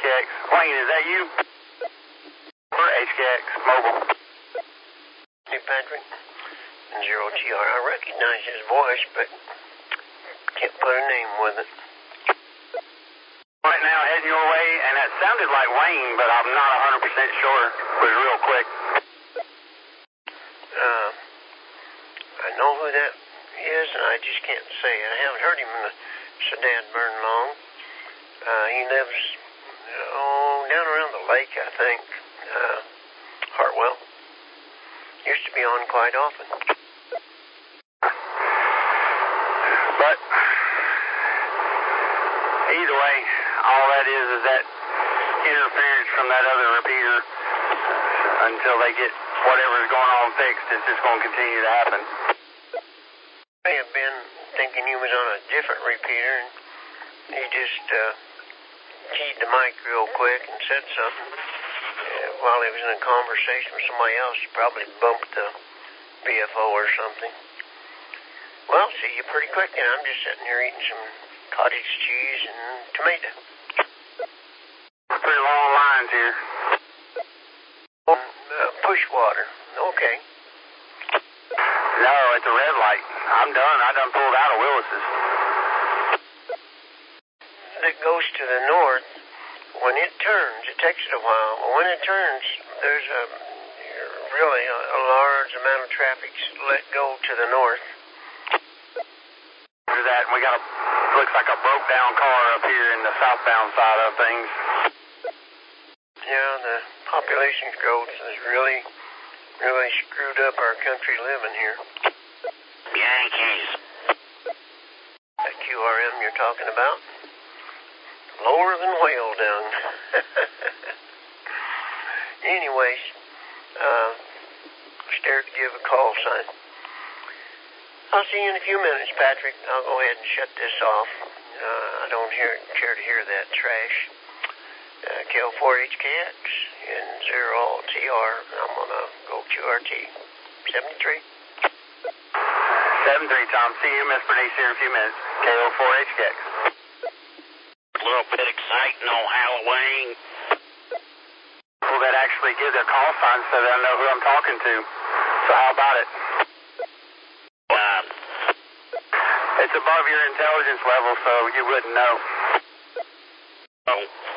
HKX. Wayne, is that you? Or HKX Mobile? Hey, Patrick. 0TR. I recognize his voice, but can't put a name with it. Right now, heading your way, and that sounded like Wayne, but I'm not 100% sure. It was real quick. I know who that is, and I just can't say it. I haven't heard him in the sedan burn long. He lives, down around the lake, I think. Hartwell. Used to be on quite often. But either way, all that is that interference from that other repeater until they get whatever's going on fixed. It's just going to continue to happen. I have been thinking he was on a different repeater, and he just keyed the mic real quick and said something. While he was in a conversation with somebody else, he probably bumped the BFO or something. Well, see you pretty quick, and I'm just sitting here eating some cottage cheese and tomato. Pretty long lines here. Push water. Okay. No, it's a red light. I'm done. I done pulled out of Willis's. That goes to the north. When it turns, it takes it a while, but when it turns, there's really a large amount of traffic let go to the north. After that, we got looks like a broke down car up here in the southbound side of things. Yeah, the population growth has really screwed up our country living here. Yankees. That QRM you're talking about? Lower than whale dung. Anyways, scared to give a call sign. I'll see you in a few minutes, Patrick. I'll go ahead and shut this off. I don't care to hear that trash. KL4HKX and 0TR. I'm going to go QRT. 73. 73, Tom. See you, Miss Bernice, here in a few minutes. KO4HKX. A little bit exciting on Halloween. People that actually give their call signs so that I know who I'm talking to. So how about it? It's above your intelligence level, so you wouldn't know. Oh.